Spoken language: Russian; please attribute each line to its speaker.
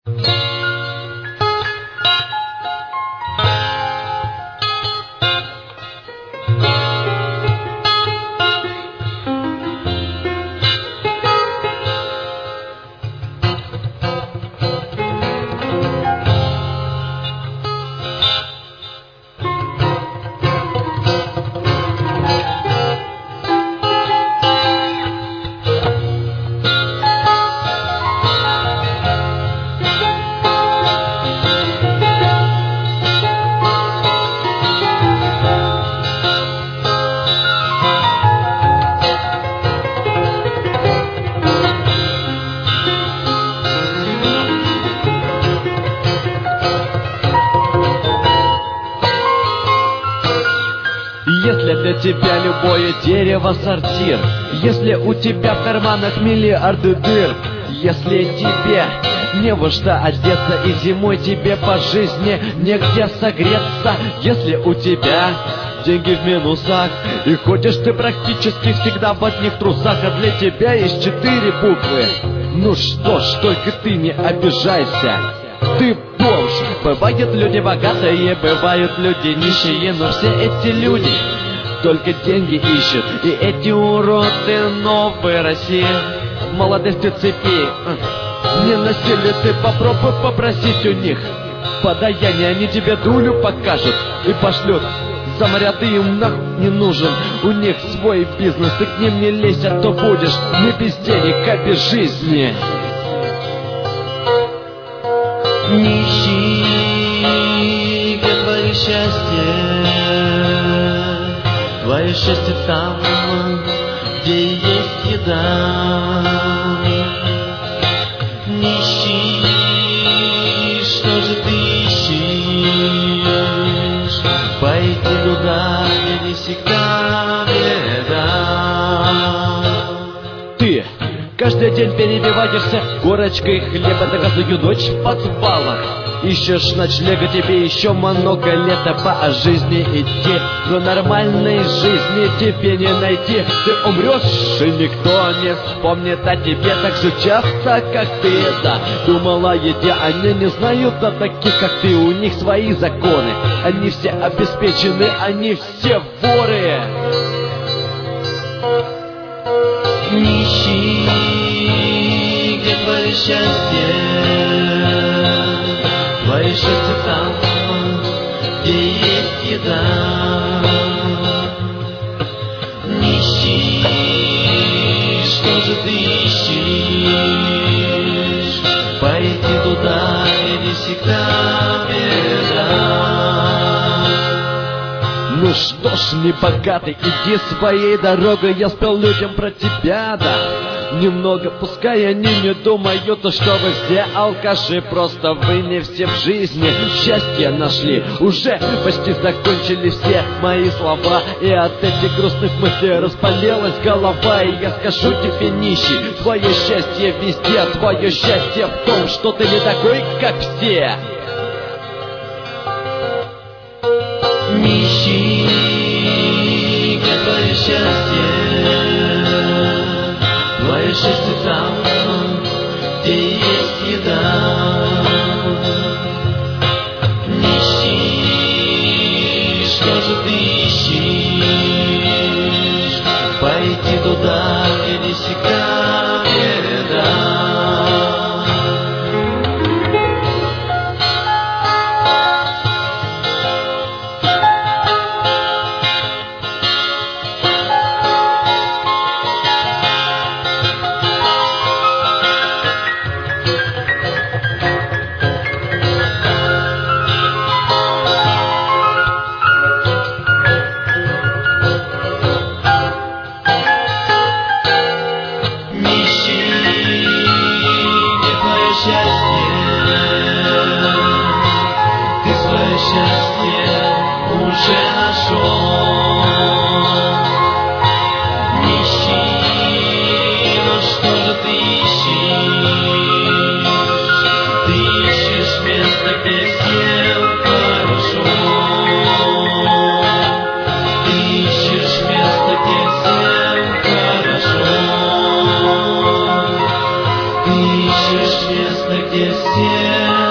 Speaker 1: Если для тебя любое дерево сортир, если у тебя в карманах миллиарды дыр, если тебе не во что одеться и зимой тебе по жизни негде согреться, если у тебя деньги в минусах и ходишь ты практически всегда в одних трусах, а для тебя есть 4 буквы. Ну что ж, только ты не обижайся, ты бомж. Бывают люди богатые, бывают люди нищие, но все эти люди только деньги ищут. И эти уроды новой России в молодости цепи не носили. Ты попробуй попросить у них подаяние, они тебе дулю покажут и пошлют за моря. Ты им нахуй не нужен, у них свой бизнес, ты к ним не лезь, а то будешь не без денег, а без жизни.
Speaker 2: Не ищи, где твое счастье. Твое счастье там, где есть еда. Не ищи, что же ты ищешь? Пойти туда, где не всегда беда.
Speaker 1: Ты каждый день перебиваешься корочкой хлеба, доказую ночь в подвалах. Ищешь ночлега, тебе еще много лет по жизни идти, но нормальной жизни тебе не найти. Ты умрешь, и никто не вспомнит о тебе так же часто, как ты это думал о еде. Они не знают о таких, как ты, у них свои законы. Они все обеспечены, они все воры.
Speaker 2: Не ищи, где твое счастье. Твое счастье там, где есть еда. Не ищи, что же ты ищешь? Пойти туда, где не всегда беда.
Speaker 1: Ну что ж, небогатый, иди своей дорогой, я спел людям про тебя, да. Немного, пускай они не думают, что вы все алкаши, просто вы не все в жизни счастье нашли. Уже почти закончили все мои слова, и от этих грустных мыслей распалилась голова. И я скажу тебе, нищий, твое счастье везде, твое счастье в том, что ты не такой, как все.
Speaker 2: Не ищи, где твое счастье. Твое счастье там, где есть еда. Не ищи, что же ты ищешь? Пойти туда, где не всегда беда. Ты свое счастье уже нашел. Не ищи, но что же ты ищешь? Ты ищешь место, где всем хорошо. Ты ищешь место, где всем хорошо. Ты ищешь место, где всем тебе.